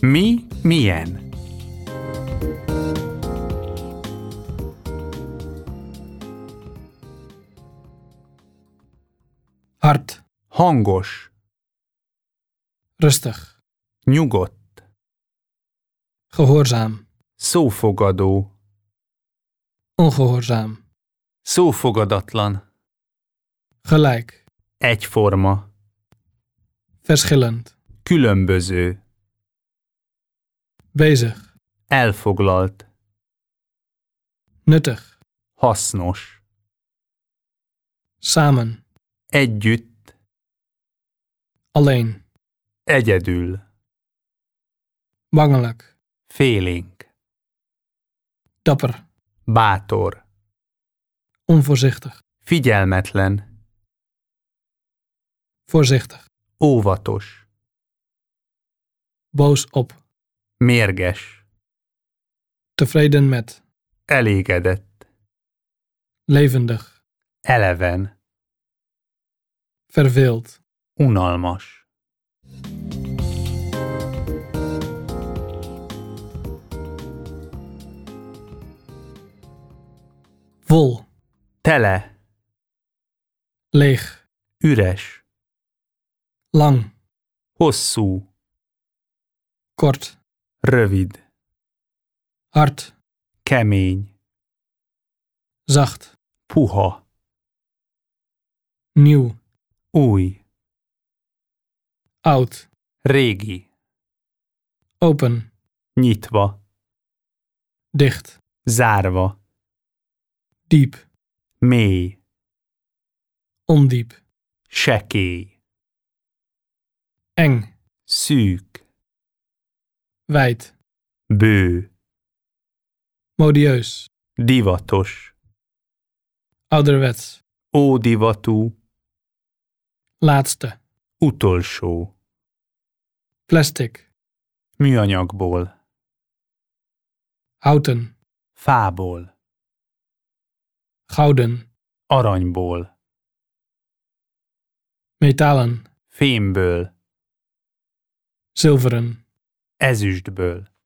Mi milyen? Hard. Hangos. Rustig. Nyugodt. Gehoorzaam. Szófogadó. Ongehoorzaam. Szófogadatlan. Gelijk. Egyforma. Verschillend. Különböző. Bezig. Elfoglalt. Nuttig. Hasznos. Samen. Együtt. Alleen. Egyedül. Bangelijk. Félénk. Dapper. Bátor. Onvoorzichtig. Figyelmetlen. Voorzichtig. Óvatos. Boos op. Mérges. Tevreden met. Elégedett. Levendig. Eleven. Verveeld. Unalmas. Vol. Tele. Leeg. Üres. Lang. Hosszú. Kort. Rövid. Hard. Kemény. Zacht. Puha. Nieuw. Új. Oud. Régi. Open. Nyitva. Dicht. Zárva. Diep. Mély. Ondiep. Sekély. Eng. Szűk. Wijd. Bő. Modieus. Divatos. Ouderwets. Ódivatú. Laatste. Utolsó. Plastic. Műanyagból. Houten. Fából. Gouden. Aranyból. Metalen. Fémből. Zilveren. Ezüstből.